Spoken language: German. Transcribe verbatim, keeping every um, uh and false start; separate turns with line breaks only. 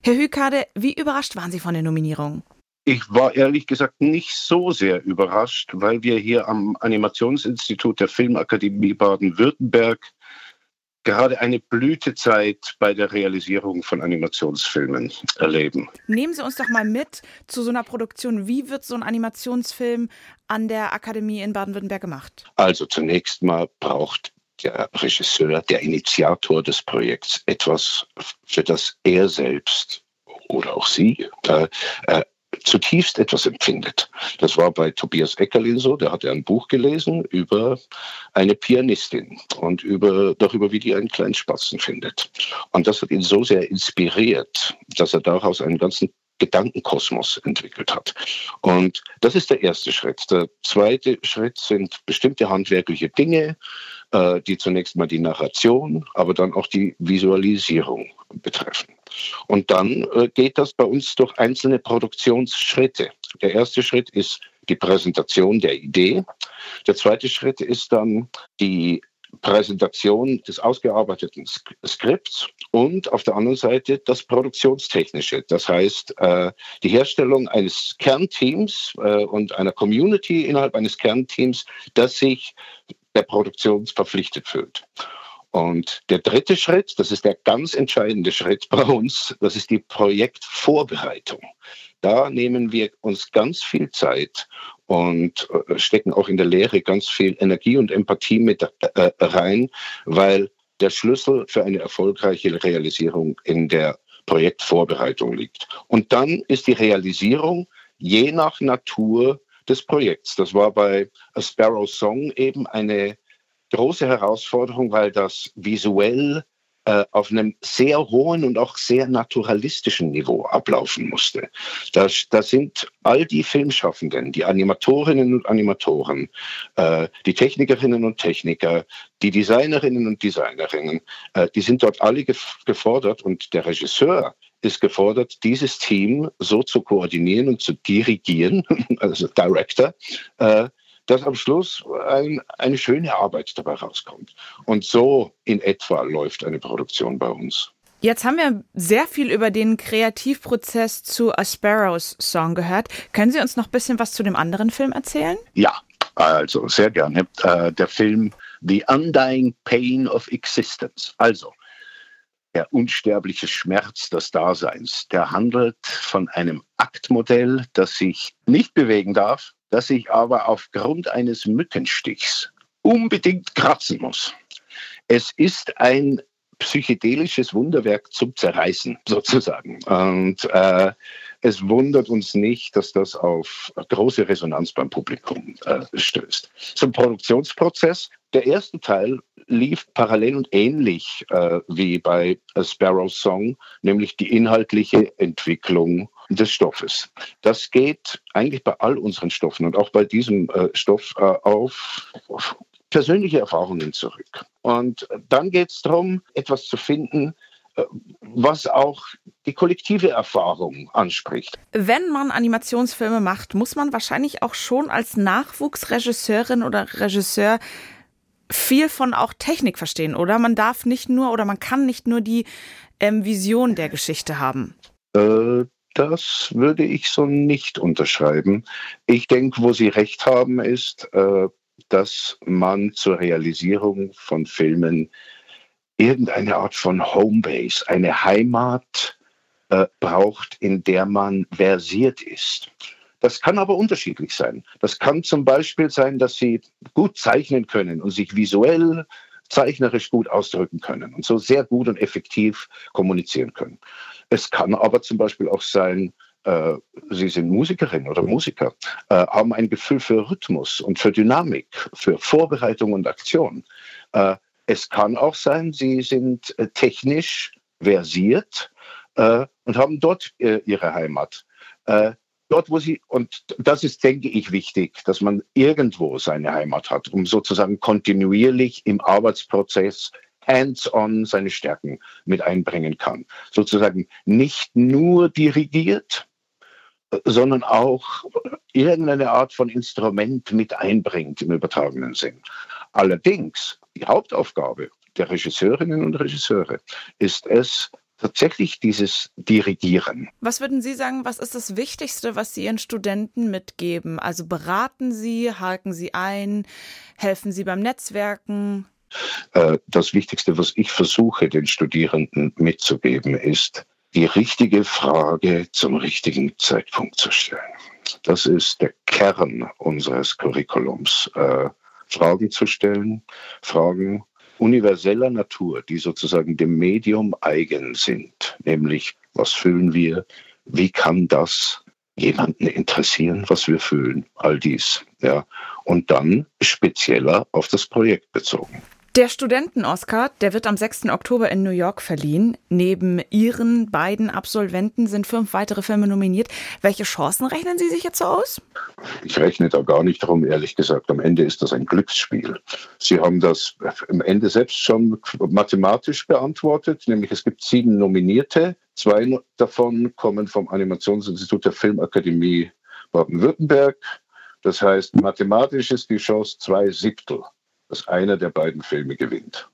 Herr Hükade, wie überrascht waren Sie von der Nominierung?
Ich war ehrlich gesagt nicht so sehr überrascht, weil wir hier am Animationsinstitut der Filmakademie Baden-Württemberg gerade eine Blütezeit bei der Realisierung von Animationsfilmen erleben.
Nehmen Sie uns doch mal mit zu so einer Produktion. Wie wird so ein Animationsfilm an der Akademie in Baden-Württemberg gemacht?
Also zunächst mal braucht der Regisseur, der Initiator des Projekts, etwas, für das er selbst oder auch sie äh, äh, zutiefst etwas empfindet. Das war bei Tobias Eckerlin so, der hatte ein Buch gelesen über eine Pianistin und über, darüber, wie die einen kleinen Spatzen findet. Und das hat ihn so sehr inspiriert, dass er daraus einen ganzen Gedankenkosmos entwickelt hat. Und das ist der erste Schritt. Der zweite Schritt sind bestimmte handwerkliche Dinge, äh, die zunächst mal die Narration, aber dann auch die Visualisierung betreffen. Und dann äh, geht das bei uns durch einzelne Produktionsschritte. Der erste Schritt ist die Präsentation der Idee. Der zweite Schritt ist dann die Präsentation des ausgearbeiteten Skripts und auf der anderen Seite das Produktionstechnische. Das heißt, äh, die Herstellung eines Kernteams äh, und einer Community innerhalb eines Kernteams, das sich der Produktion verpflichtet fühlt. Und der dritte Schritt, das ist der ganz entscheidende Schritt bei uns, das ist die Projektvorbereitung. Da nehmen wir uns ganz viel Zeit und stecken auch in der Lehre ganz viel Energie und Empathie mit äh, rein, weil der Schlüssel für eine erfolgreiche Realisierung in der Projektvorbereitung liegt. Und dann ist die Realisierung je nach Natur des Projekts. Das war bei A Sparrow Song eben eine große Herausforderung, weil das visuell äh, auf einem sehr hohen und auch sehr naturalistischen Niveau ablaufen musste. Da, da sind all die Filmschaffenden, die Animatorinnen und Animatoren, äh, die Technikerinnen und Techniker, die Designerinnen und Designerinnen, äh, die sind dort alle gef- gefordert und der Regisseur ist gefordert, dieses Team so zu koordinieren und zu dirigieren, also Director, äh, dass am Schluss ein, eine schöne Arbeit dabei rauskommt. Und so in etwa läuft eine Produktion bei uns.
Jetzt haben wir sehr viel über den Kreativprozess zu A Sparrows Song gehört. Können Sie uns noch ein bisschen was zu dem anderen Film erzählen?
Ja, also sehr gerne. Äh, der Film The Undying Pain of Existence. Also der unsterbliche Schmerz des Daseins. Der handelt von einem Aktmodell, das sich nicht bewegen darf, das sich aber aufgrund eines Mückenstichs unbedingt kratzen muss. Es ist ein psychedelisches Wunderwerk zum Zerreißen, sozusagen. Und äh, es wundert uns nicht, dass das auf große Resonanz beim Publikum äh, stößt. Zum Produktionsprozess. Der erste Teil lief parallel und ähnlich äh, wie bei A Sparrow Song, nämlich die inhaltliche Entwicklung des Stoffes. Das geht eigentlich bei all unseren Stoffen und auch bei diesem äh, Stoff äh, auf, auf persönliche Erfahrungen zurück. Und dann geht es darum, etwas zu finden, was auch die kollektive Erfahrung anspricht.
Wenn man Animationsfilme macht, muss man wahrscheinlich auch schon als Nachwuchsregisseurin oder Regisseur viel von auch Technik verstehen, oder? Man darf nicht nur oder man kann nicht nur die ähm, Vision der Geschichte haben.
Äh, das würde ich so nicht unterschreiben. Ich denke, wo Sie recht haben, ist, äh, dass man zur Realisierung von Filmen irgendeine Art von Homebase, eine Heimat äh, braucht, in der man versiert ist. Das kann aber unterschiedlich sein. Das kann zum Beispiel sein, dass Sie gut zeichnen können und sich visuell, zeichnerisch gut ausdrücken können und so sehr gut und effektiv kommunizieren können. Es kann aber zum Beispiel auch sein, äh, Sie sind Musikerin oder Musiker, äh, haben ein Gefühl für Rhythmus und für Dynamik, für Vorbereitung und Aktion. Äh, Es kann auch sein, Sie sind äh, technisch versiert äh, und haben dort äh, Ihre Heimat. Äh, dort, wo Sie, und das ist, denke ich, wichtig, dass man irgendwo seine Heimat hat, um sozusagen kontinuierlich im Arbeitsprozess hands-on seine Stärken mit einbringen kann. Sozusagen nicht nur dirigiert, sondern auch irgendeine Art von Instrument mit einbringt im übertragenen Sinn. Allerdings, die Hauptaufgabe der Regisseurinnen und Regisseure ist es, tatsächlich dieses Dirigieren.
Was würden Sie sagen, was ist das Wichtigste, was Sie Ihren Studenten mitgeben? Also beraten Sie, haken Sie ein, helfen Sie beim Netzwerken?
Das Wichtigste, was ich versuche, den Studierenden mitzugeben, ist, die richtige Frage zum richtigen Zeitpunkt zu stellen. Das ist der Kern unseres Curriculums. Äh, Fragen zu stellen, Fragen universeller Natur, die sozusagen dem Medium eigen sind. Nämlich, was fühlen wir? Wie kann das jemanden interessieren, was wir fühlen? All dies. Ja. Und dann spezieller auf das Projekt bezogen.
Der Studenten-Oscar, der wird am sechsten Oktober in New York verliehen. Neben Ihren beiden Absolventen sind fünf weitere Filme nominiert. Welche Chancen rechnen Sie sich jetzt so aus?
Ich rechne da gar nicht drum, ehrlich gesagt. Am Ende ist das ein Glücksspiel. Sie haben das am Ende selbst schon mathematisch beantwortet, nämlich es gibt sieben Nominierte. Zwei davon kommen vom Animationsinstitut der Filmakademie Baden-Württemberg. Das heißt, mathematisch ist die Chance zwei Siebtel, dass einer der beiden Filme gewinnt.